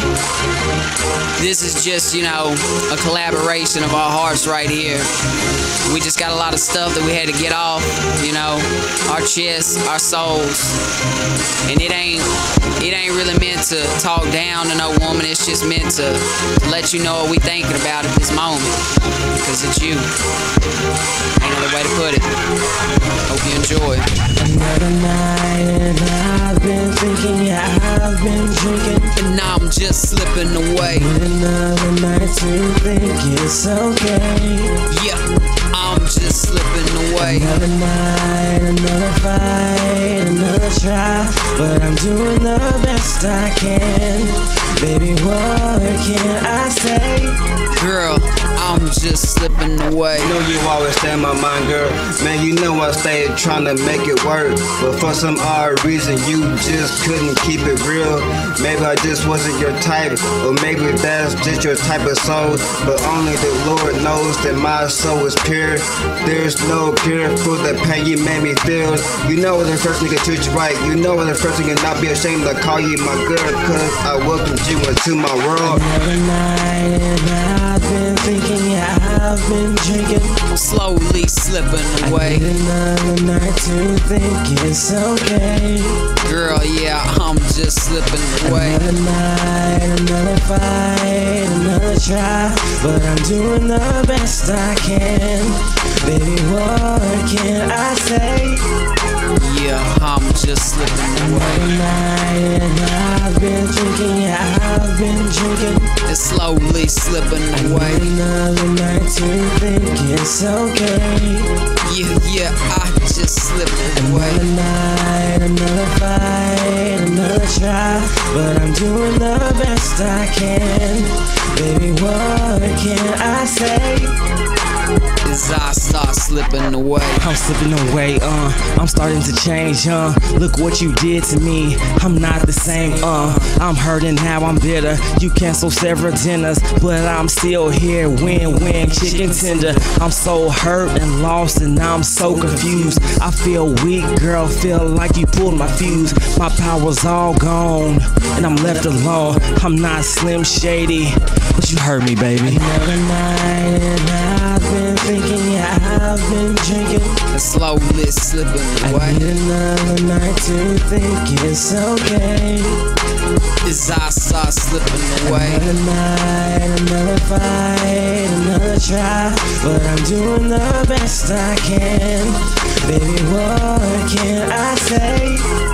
This is just, you know, a collaboration of our hearts right here. We just got a lot of stuff that we had to get off, you know, our chests, our souls. And it ain't really meant to talk down to no woman. It's just meant to let you know what we thinking about at this moment. Because it's you. Ain't another way to put it. Hope you enjoy. Another night and I've been thinking, yeah, I've been drinking. And now I'm just slipping away. Another night to think it's okay. Yeah, I'm just slipping away. Another night, another fight, another try, but I'm doing the best I can. Baby, what can I say? Girl, I'm just slipping away. You know you always stay in my mind, girl. Man, you know I stayed trying to make it work, but for some odd reason you just couldn't keep it real. Maybe I just wasn't your type, or maybe that's just your type of soul. But only the Lord knows that my soul is pure. There's no cure for the pain you made me feel. You know when the first nigga treat you right. You know when the first nigga not be ashamed to call you my girl, cause I welcomed you into my world. Another night and I've been thinking, yeah, I've been drinking. I'm slowly slipping away. Another night to think it's okay. Girl, yeah, I'm just slipping away. Another night, another fight, another try, but I'm doing the best I can. Baby, what can I say? Yeah, I'm just slipping away. Another night and I've been drinking, yeah, I've been drinking. It's slowly slipping away. Another night to think it's okay. Yeah, I just slipping away. Another night, another fight, another try, but I'm doing the best I can. Baby, what can I say? As I start slipping away. I'm slipping away, I'm starting to change, look what you did to me, I'm not the same, I'm hurting now, I'm bitter, you canceled several dinners, but I'm still here, win-win, chicken tender. I'm so hurt and lost and I'm so confused. I feel weak, girl, feel like you pulled my fuse. My power's all gone, and I'm left alone. I'm not Slim Shady, but you hurt me, baby. Another night and I've been thinking, yeah, I've been drinking. And slowly slipping I away. need another night to think it's okay. As I start slipping away. Another night, another fight, another try, but I'm doing the best I can. Baby, what can I say?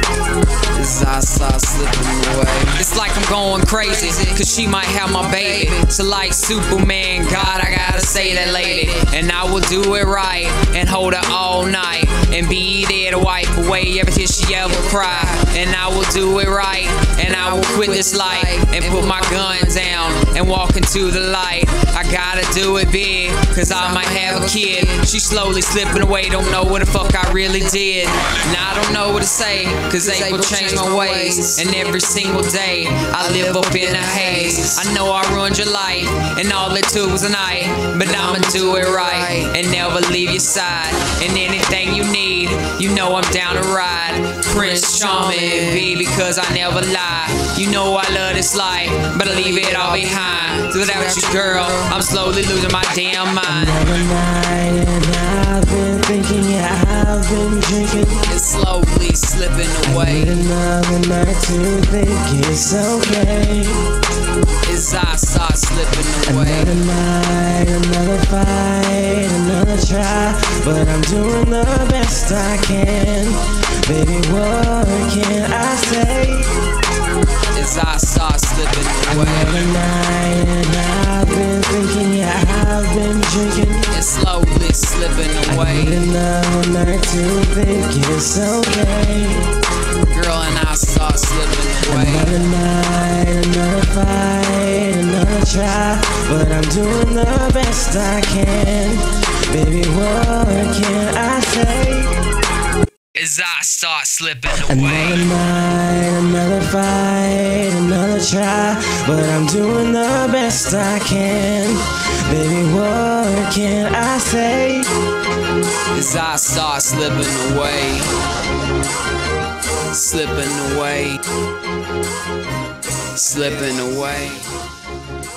As I start slipping away. It's like I'm going crazy, cause she might have my baby. So like Superman, God, I gotta say that lady. And I will do it right, and hold her all night, and be there to wipe away every tear she ever cried. And I will do it right, and I will quit this life, and put my gun down, and walk into the light. I gotta do it big, cause I might have a kid. She slowly slipping away, don't know what the fuck I really did. Now I don't know what to say, cause April changed my ways. And every single day, I live up in a haze. I know I ruined your life, and all it took was a night, but I'ma do it right, and never leave your side. And anything you need, you know I'm down to ride. Prince Charming, baby, cause I never lie. You know I love this life, but I leave it all behind. So without you, girl, I'm slowly losing my damn mind. Another night and I've been thinking, yeah, I've been drinking. And slowly slipping away. Need another night to think it's okay. As I start slipping away. Another night, another fight, another try, but I'm doing the best I can. Baby, what can I say? As I start slipping away. Another night and I've been thinking, yeah, I've been drinking. And slowly slipping away. Need another night to think it's okay. Girl, and I start slipping away. Another night, another fight, another try, but I'm doing the best I can. Baby, what can I say? As I start slipping Another away. night, another fight, another try, but I'm doing the best I can. Baby, what can I say? As I start slipping away. Slipping away. slipping away.